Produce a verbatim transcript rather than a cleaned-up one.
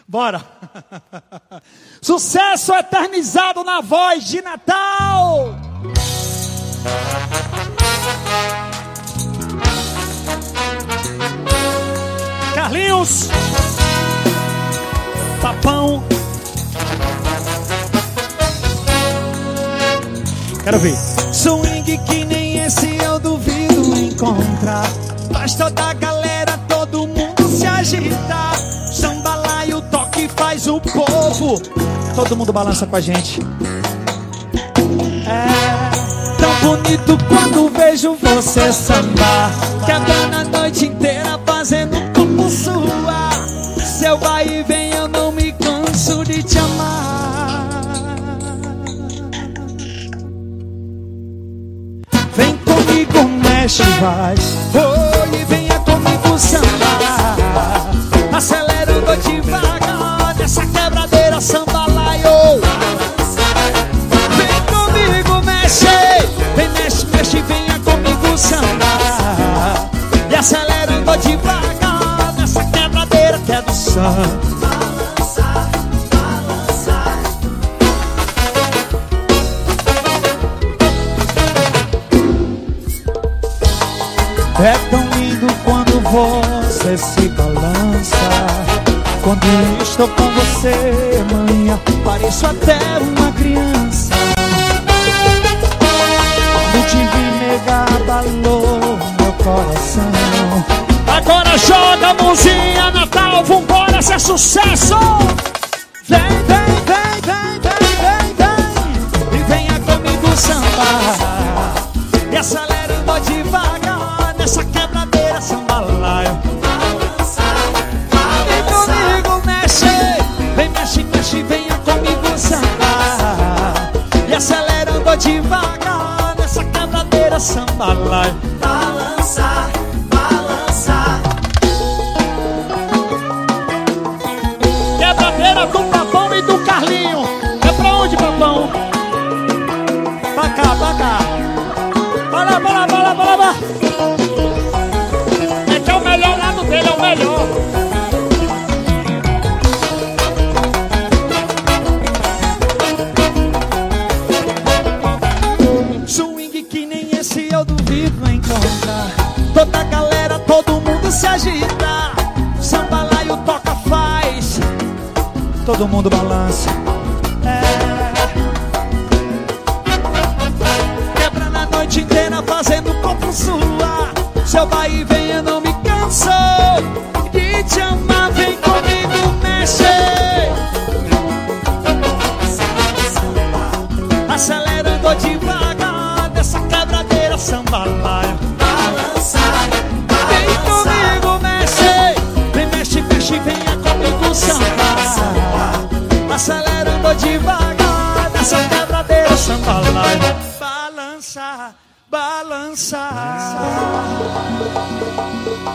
Bora. Sucesso eternizado na voz de Natal. Carlinhos, Papão. Quero ver. Swing que nem esse eu duvido encontrar. Faz toda a galera, todo mundo se agitar. Samba lá e o toque faz o povo. Todo mundo balança com a gente. É tão bonito quando vejo você sambar, quebrando a noite inteira fazendo como suar. Seu vai e vem eu não me canso de te amar. Vem comigo, mexe, vai. Oi, venha comigo sambar, acelerando devagar nessa quebradeira samba lá, yo. Vem comigo, mexe, vem, mexe, mexe, venha comigo sambar, e acelerando devagar nessa quebradeira que é do samba. Balançar, balançar. É tão lindo quando você se balança. Quando estou com você, manhã, pareço até uma criança. Quando te vi negar, abalou meu coração. Agora joga a mãozinha, Natal, vambora, esse é sucesso! Vem, vem, vem, vem, vem, vem, vem, e venha comigo sambar, e acelerando devagar nessa quebradeira samba lá. Vem comigo, mexe, vem, mexe, mexe, venha comigo sambar, e acelerando devagar nessa quebradeira samba lá. Balançar, balançar. Quebradeira do Papão e do Carlinho. É pra onde, Papão? Pra cá, pra cá. Bora, bora, bora, bora, bora. É que é o melhor lado dele, é o melhor. Swing que nem esse eu duvido encontrar. Toda a galera, todo mundo se agita. Samba lá e o toca faz. Todo mundo balança. É. Quebrando a noite inteira fazendo corpo suar. Seu vai e vem eu não me canso de te amar. Vem comigo, mexe, acelerando devagar nessa quebradeira samba lá. Balançar, vem comigo, mexe, vem, mexe, mexe, venha comigo sambar, acelerando devagar nessa quebradeira samba lá. Balançar, balançar.